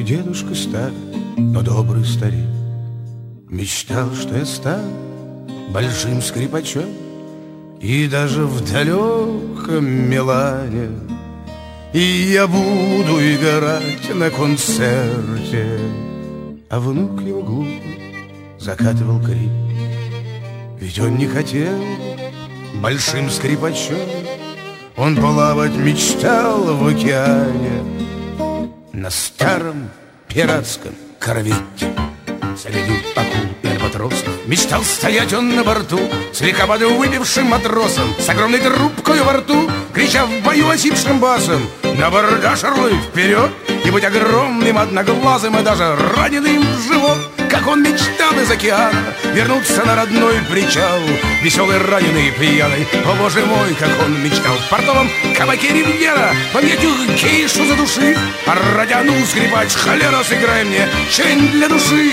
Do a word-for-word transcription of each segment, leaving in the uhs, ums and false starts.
дедушка старый, но добрый старик. Мечтал, что я стану большим скрипачом, и даже в далеком Милане и я буду играть на концерте. А внук его глупый закатывал крик, ведь он не хотел большим скрипачом. Он плавать мечтал в океане на старом пиратском корвете. Среди акул и альбатросов мечтал стоять он на борту с легковато выпившим матросом, с огромной трубкой во рту, крича в бою осипшим басом: на абордаж, орлы, вперед! И быть огромным, одноглазым и даже раненым в живот, как он мечтал из океана вернуться на родной причал, веселый, раненый и пьяный. О, боже мой, как он мечтал в портовом кабаке Ривьера помнить гейшу за души. А радя, ну, скрипач, холера, сыграй мне чин для души.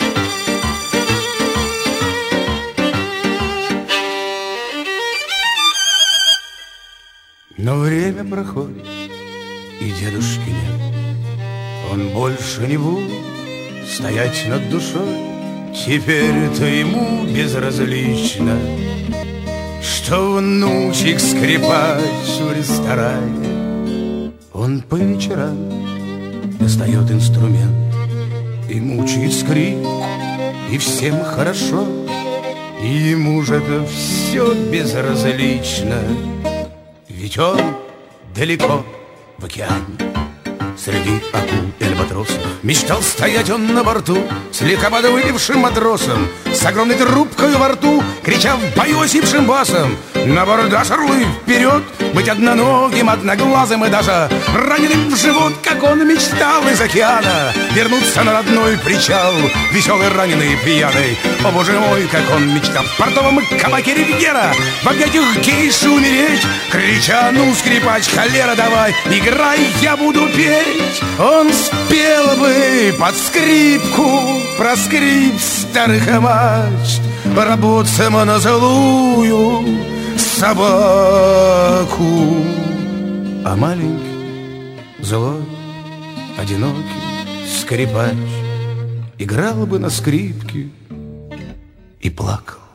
Но время проходит, и дедушки нет. Он больше не будет стоять над душой. Теперь-то ему безразлично, что внучек скрипач в ресторане. Он по вечерам достает инструмент и мучает скрип, и всем хорошо. И ему же-то все безразлично, ведь он далеко в океане. Среди акул и альбатросов мечтал стоять он на борту с легковато выпившим матросом, с огромной трубкой во рту, крича в бою осипшим басом: на абордаж, орлы, вперед! Быть одноногим, одноглазым и даже раненым в живот, как он мечтал из океана вернуться на родной причал, веселый, раненый и пьяный. О, боже мой, как он мечтал в портовом кабаке Ривьера в объятиях гейши умереть, крича: ну, скрипач, холера, давай, играй, я буду петь. Он спел бы под скрипку про скрип старых мачт, работцем на злую собаку. А маленький, злой, одинокий скрипач играл бы на скрипке и плакал.